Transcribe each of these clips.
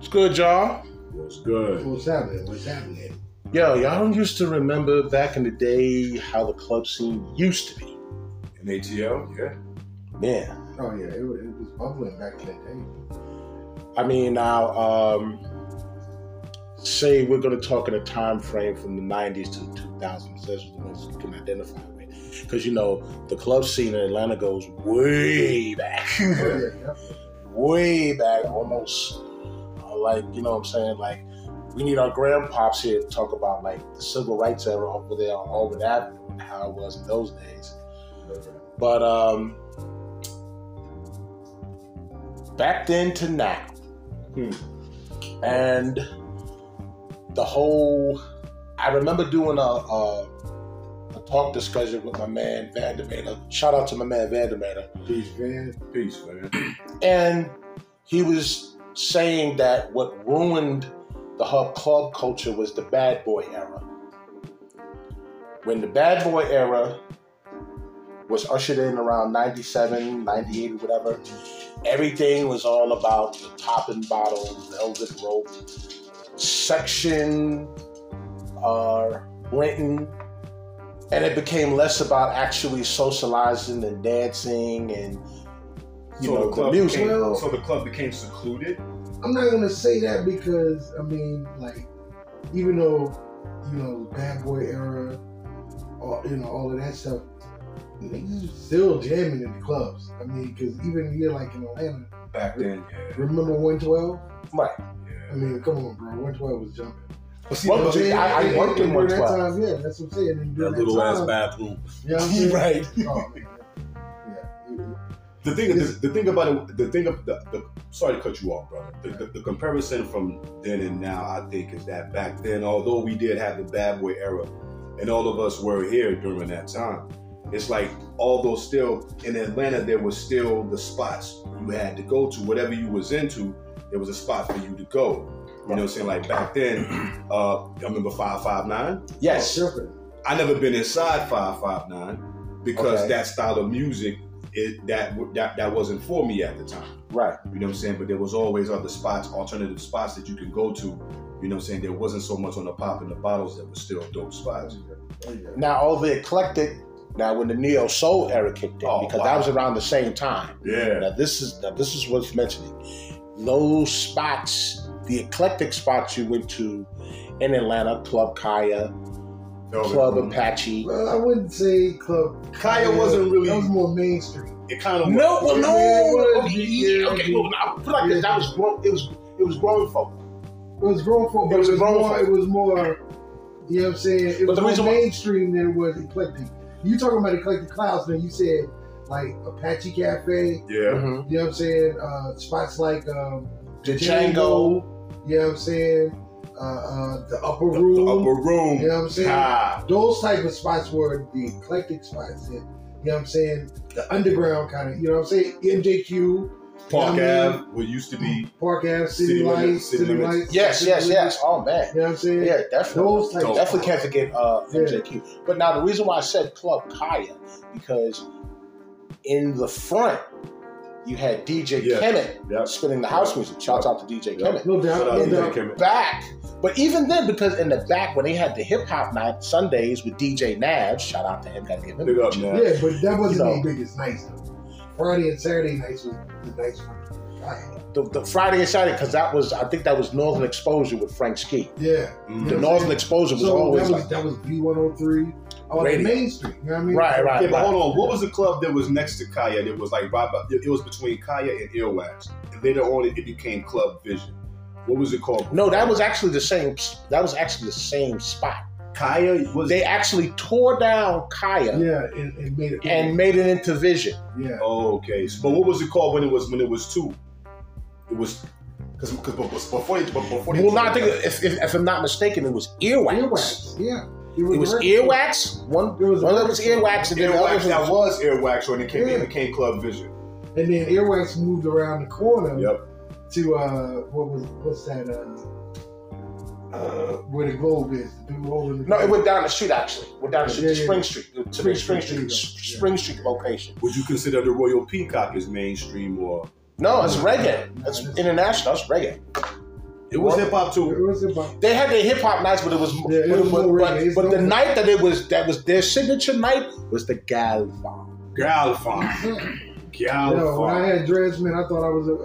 What's good, y'all? What's good? What's happening? Yo, y'all don't used to remember back in the day how the club scene used to be. In ATL, yeah. Yeah. Oh yeah, it was bubbling back in the day. I mean, now, say we're going to talk in a time frame from the 90s to the 2000s. Those are the ones you can identify with. Because, you know, the club scene in Atlanta goes way back. Way back, almost like, you know what I'm saying? Like, we need our grandpops here to talk about, like, the civil rights era over there on Auburn Avenue and how it was in those days. But back then to now, and the whole, I remember doing a talk discussion with my man Vandermeer. Shout out to my man Vandermeer. Peace, man. Peace, man. And he was saying that what ruined the hub club culture was the bad boy era. When the bad boy era was ushered in around 97, 98, or whatever, everything was all about the top and bottle, velvet rope, section, renting, and it became less about actually socializing and dancing and the music. So the club became secluded? I'm not gonna say that because I mean, like, even though bad boy era, or all of that stuff, niggas was still jamming in the clubs. I mean, because even here, like in Atlanta, Back then, yeah. remember 112? Right. Yeah. I mean, come on, bro, 112 was jumping. But see, I worked in 112. That time, yeah, that's what I'm saying. And that little ass bathroom. You know what I'm saying? Right. Oh, man. Yeah. The thing about it, sorry to cut you off, brother. The comparison from then and now, I think, is that back then, although we did have the bad boy era, and all of us were here during that time, it's like, although still in Atlanta, there was still the spots you had to go to. Whatever you was into, there was a spot for you to go. You know what I'm saying? Like back then, I remember 559. Yes. Sure. I never been inside 559 because that style of music, that wasn't for me at the time. Right. You know what I'm saying? But there was always other spots, alternative spots that you can go to. You know what I'm saying? There wasn't so much on the pop and the bottles that were still dope spots. Now, all the eclectic, when the neo soul era kicked in, because that was around the same time. Yeah. Now this is worth mentioning. Those spots, the eclectic spots you went to in Atlanta, Club Kaya, Club Apache. Well, I wouldn't say Club Kaya wasn't really. That was more mainstream. It kind of no. Put it like this. That was grown. It was grown folk. It was grown folk, but it was more. You know what I'm saying? It was more mainstream than it was eclectic. You talking about eclectic clouds? Then you said like Apache Cafe. Yeah. Mm-hmm. You know what I'm saying? Spots like Django. You know what I'm saying? The upper room. The upper room. You know what I'm saying? Those type of spots were the eclectic spots. That, you know what I'm saying? The underground kind of. You know what I'm saying? MJQ. Park Ave, what used to be Park Ave, City Lights. Yes. Oh man. You know what I'm saying? Yeah, definitely. Those type definitely can't forget MJQ. But now the reason why I said Club Kaya, because in the front you had DJ Kemet spinning the house music. Shouts out to DJ Kemet. No doubt. In the back, but even then, because in the back when they had the hip hop night Sundays with DJ Navs, shout out to him, gotta give him big up, man. Yeah, but that wasn't the biggest nights though. Friday and Saturday nights was the nights for the Friday and Saturday, because I think that was Northern Exposure with Frank Ski. Yeah. Mm-hmm. The Northern Exposure was always that was B103 on the main street. You know what I mean? Right. Yeah, but hold on. What was the club that was next to Kaya? That was like it was between Kaya and Earwax. And later on, it became Club Vision. What was it called? No, that was actually the same. That was actually the same spot. Kaya was. They actually tore down Kaya. Yeah, and made it into Vision. Yeah. Oh, okay. But what was it called when it was two? It was because before. Well, no, I think if I'm not mistaken, it was Earwax. Yeah. It was Earwax. One of them was Earwax, and then that was Earwax when it became Club Vision. And then Earwax moved around the corner. Yep. To what's that? Where the Globe is. No, it went down the street actually. Went down the street to Spring Street. To the Spring Street location. Would you consider the Royal Peacock as mainstream or? No, it's reggae. It's international. It's reggae. It was hip hop too. It was hip hop. They had their hip hop nights, but it was, but the night that was their signature night was the Galvan. Yo, when I had dreads, man, I thought I was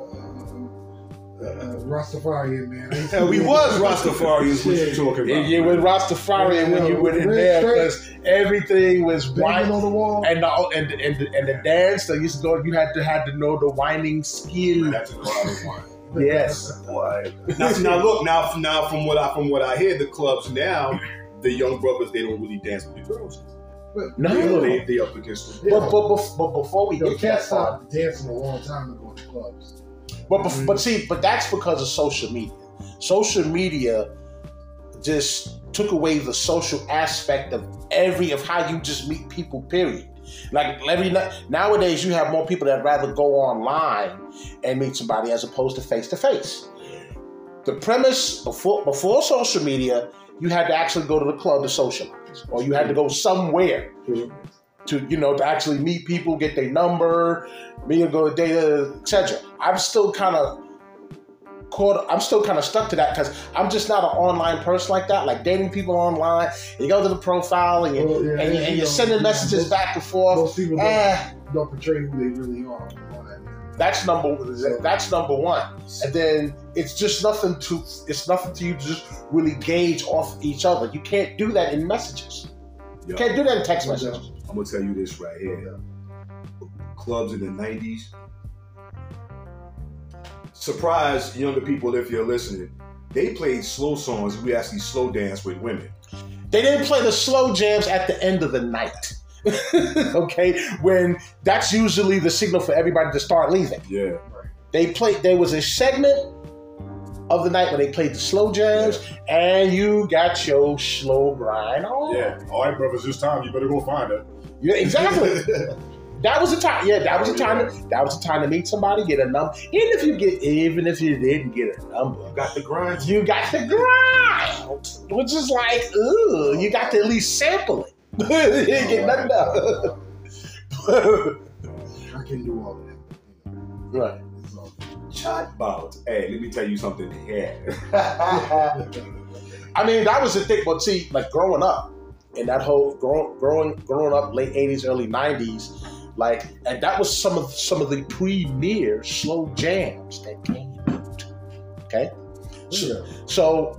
a Rastafarian, man. Hell, we was Rastafarians. What you talking about? You were Rastafarian when you went in there because everything was white on the wall, and the dance. That used to go. You had to know the whining skill. That's a lot of wine. Yes. Boy. Now look. Now from what I hear, the clubs now, the young brothers, they don't really dance with the girls. But No. They up against them. But before we get can't that stop far, dancing a long time ago in the clubs. but that's because of social media. Social media just took away the social aspect of how you just meet people. Period. Like nowadays, you have more people that rather go online and meet somebody as opposed to face to face. The premise before social media, you had to actually go to the club to socialize, or you had to go somewhere to actually meet people, get their number, meet and go to data, etc. I'm still kind of stuck to that because I'm just not an online person like that. Like dating people online, you go to the profile and you're sending messages back and forth. Most people don't portray who they really are. That's number one. And then it's nothing to you to just really gauge off each other. You can't do that in messages. You can't do that in text messages. I'm gonna tell you this right here. Clubs in the 90s. Surprise younger people if you're listening. They played slow songs. We actually slow dance with women. They didn't play the slow jams at the end of the night. Okay, when that's usually the signal for everybody to start leaving. Yeah. There was a segment of the night where they played the slow jams, and you got your slow grind on. Yeah. All right, brothers, it's time. You better go find her. Yeah, exactly. That was the time. Yeah, that was the time. That was the time to meet somebody, get a number. Even if you didn't get a number, You got the grind. you got the grind, which is like, ooh, you got to at least sample it. You didn't get nothing done. I can do all of that. Right. Chatbot. Hey, let me tell you something here. I mean, that was the thing. But see, like growing up, in that whole growing up, late '80s, early '90s, like, and that was some of the premier slow jams that came out. Okay, so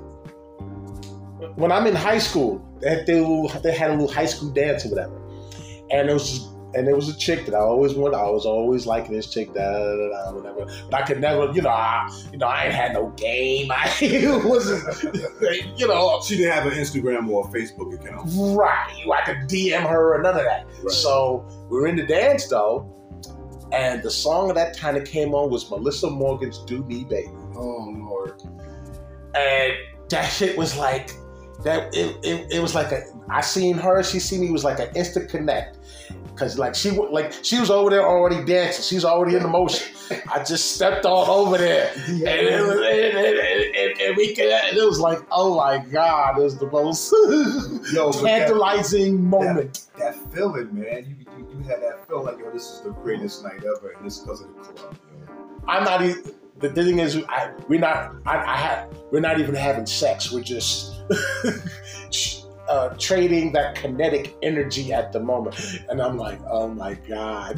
when I'm in high school, they had a little high school dance or whatever, and there was a chick that I always wanted. I was always liking this chick, whatever. But I could never, I ain't had no game. I wasn't, She didn't have an Instagram or a Facebook account. Right. I could DM her or none of that. Right. So we were in the dance though, and the song of that time that came on was Melissa Morgan's "Do Me Baby." Oh Lord. And that shit was like that. It was like I seen her, she seen me. It was like an instant connect. Cause she was over there already dancing. She's already in the motion. I just stepped on over there, and it was like, oh my God, it was the most tantalizing moment. That feeling, man. You had that feeling like, yo, this is the greatest night ever, and it's because of the club. I'm not even. The thing is, we're not even having sex. We're just trading that kinetic energy at the moment, and I'm like, oh my God.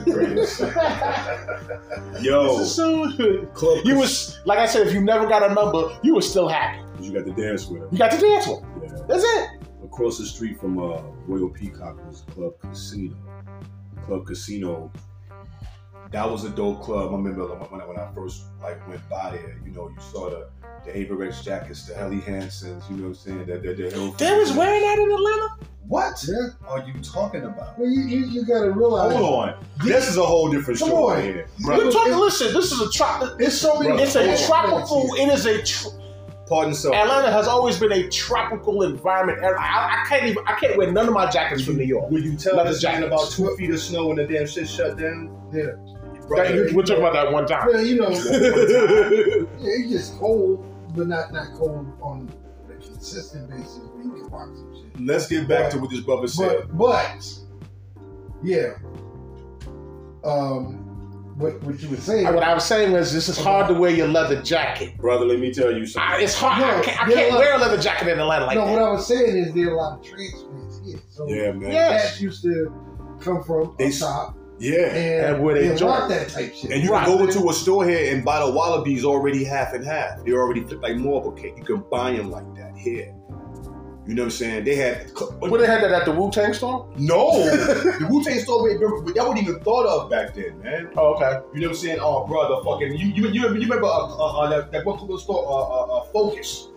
Yo, this is so good. You was, like I said, if you never got a number, you were still happy. You got to dance with her. You got to dance with her. Yeah. That's it. Across the street from Royal Peacock was Club Casino. Club Casino. That was a dope club. I remember when I first went by there. You saw the Avirex jackets, the Helly Hansons. You know what I'm saying? They was wearing that in Atlanta. What Yeah. are you talking about? Well, you gotta realize. Hold on. This is a whole different Come story on. here. We're talking. Listen, this is a tropical. It's so many. It's a tropical. It is a. Pardon self. Atlanta has always been a tropical environment. I can't wear none of my jackets from New York. Will you tell Leather us about jackets. 2 feet of snow and the damn shit shut down? Yeah. We're talking about that one time. Yeah, it's just cold, but not cold on a consistent basis where you can watch some shit. Let's get back to what this brother said. But yeah. what you were saying. What I was saying was, this is hard to wear your leather jacket. Brother, let me tell you something. It's hard. No, I can't wear a leather jacket in Atlanta like no, that. what I was saying is there are a lot of transplants here. So Yeah, man. Yes. cats used to come from They- up top Yeah. and where they join. rock that type shit. And you Right. can go into a store here and buy the Wallabies already half and half. They're already flipped like marble cake. You can buy them like that here. You know what I'm saying? They had... When they had that at the Wu-Tang store? No! The Wu-Tang store, that wasn't even thought of back then, man. Oh, okay. You know what I'm saying? Oh, brother, fucking... You remember that one little store, Focus?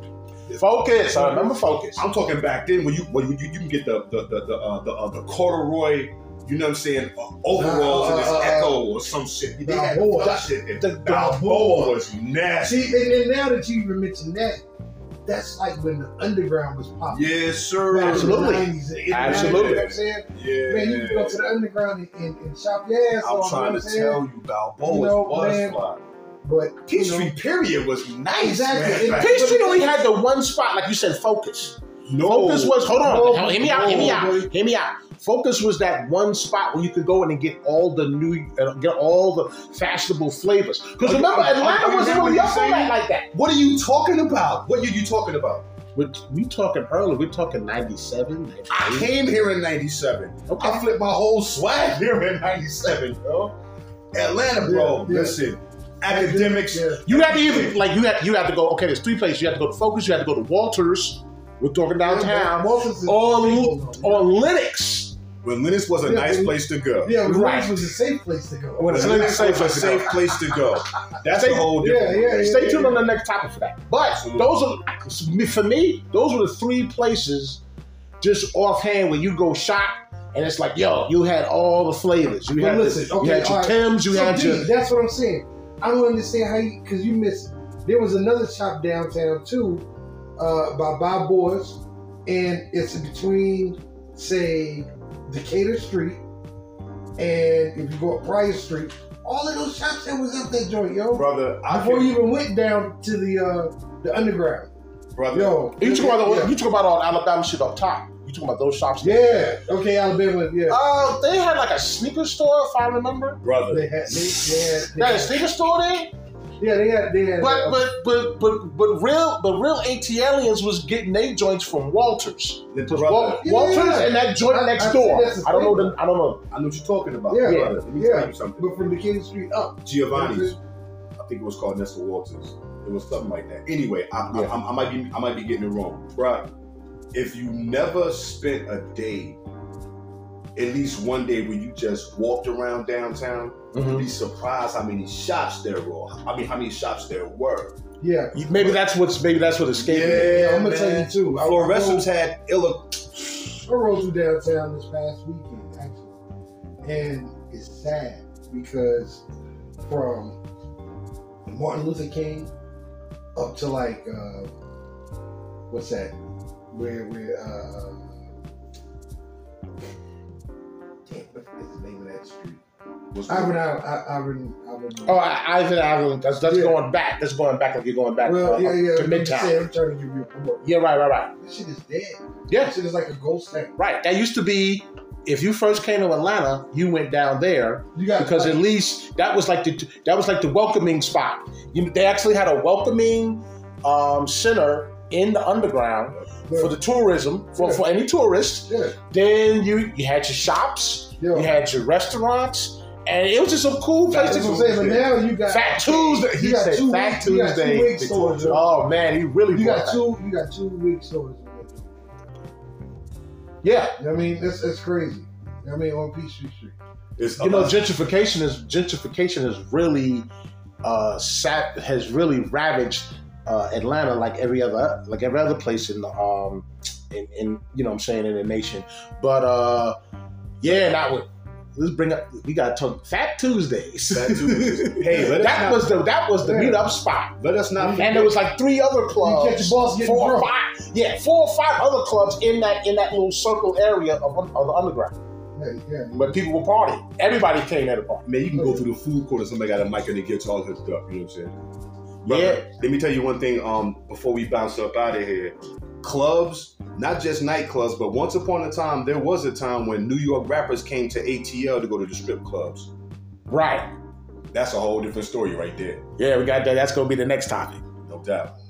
Focus. I remember Focus. I'm talking back then when you can get the corduroy, you know what I'm saying, overalls and this Echo or some shit. They had Balboa. that shit. The Balboa was nasty. See, and now that you even mentioned that, that's like when the underground was popping. Yes, sir. Back in the Absolutely. 90s, you know Absolutely. what I'm saying? Yeah. Man, you can go to the underground and shop your ass I'm off. trying to tell you, Balboa You know, was man, fly. But Peachtree period was nice. Exactly. Man. Peachtree only had the one spot, like you said, Focus. No. Focus was, hold on, No, hear me out, hear me out, no. hear me out. Focus was that one spot where you could go in and get all the get all the fashionable flavors. Because remember, Atlanta wasn't really up on that like that. What are you talking about? What are you talking about? We talking early. We're talking 97, 98. I came here in 97. Okay. I flipped my whole swag here in 97, bro. Atlanta, bro. Yeah. Listen, academics. Yeah. You had to either you had to go. Okay, there's three places. You had to go to Focus. You had to go to Walters. We're talking downtown. Walters is Or people, though. or Linux. When Linux was a Yeah, nice when- place to go. Yeah, Right. Walters was a safe place to go. When it's Linux safe was a safe place to go. That's a whole different. Yeah, Stay tuned on the next topic for that. But Absolutely. those are, for me, those were the three places just offhand where you go shop and it's like, yo, you had all the flavors. You But had, listen, you had your all right. Timbs, you So, had D, your... that's what I'm saying. I don't understand how you, because you missed. There was another shop downtown too, by Bob Boys, and it's between, say, Decatur Street, and if you go up Prior Street, all of those shops that was up that joint, yo. Brother, Before you even went down to the underground, brother. yo. You talking about yeah. you talking about all Alabama shit up top. You talking about those shops? Yeah. Okay, Alabama. Yeah. They had like a sneaker store, if I remember. Brother. They had. They had a sneaker store there. Yeah, they had. But real ATLians was getting their joints from Walters. Brother. Walters Yeah. and that joint next I door. see that's the I don't know. thing. I don't know. I know what you're talking about. Yeah. Brother. Let me tell you something. But from Decatur Street up. Giovanni's. I think it was called Nestor Walters. It was something like that. Anyway, I might be getting it wrong, bro. If you never spent a day, at least one day, where you just walked around downtown, you'd be surprised how many shops there were. I mean, how many shops there were. Yeah. Maybe that's what escaped me. Yeah, I'm gonna tell you too. Fluorescents had illa. I rode through downtown this past weekend, actually, and it's sad because from Martin Luther King up to like what's that? Where damn, what's the name of that street? Ivan. Oh, Ivan. That's going back. That's going back. Like you're going back Well, to I'm Midtown. trying to give you a promote. Yeah, right. This shit is dead. Yeah, This shit is like a ghost town. right. That used to be. If you first came to Atlanta, you went down there You got because like, at least that was like the welcoming spot. They actually had a welcoming center in the underground for the tourism for any tourists. yeah, Then you had your shops, yo. you had your restaurants, and it was just a cool place That's to what I'm saying. But now you got Fat Tuesday. He You got said two Fat week- you got 2 Tuesday. week stores, yo. Oh man, he really You brought got that. you got 2 week stores. Yeah. I mean, that's crazy. I mean, on Peachtree Street. It's You know, gentrification is really has really ravaged Atlanta like every other place in the in you know what I'm saying, in the nation. But let's bring up, we got to talk Fat Tuesdays. Fat Tuesdays. Hey, that was the Yeah. meetup spot. Let us not forget. And there was like 3 other clubs. You catch your boss getting 4 or drunk. 5. 4 or 5 other clubs in that little circle area of the underground Yeah. where people were partying. Everybody came there to party. Man, you can go through the food court and somebody got a mic and a guitar hooked up. You know what I'm saying? Yeah. Brother, let me tell you one thing. Before we bounce up out of here, clubs, not just nightclubs, but once upon a time, there was a time when New York rappers came to ATL to go to the strip clubs. Right. that's a whole different story right there. Yeah, we got that. That's gonna be the next topic. No doubt.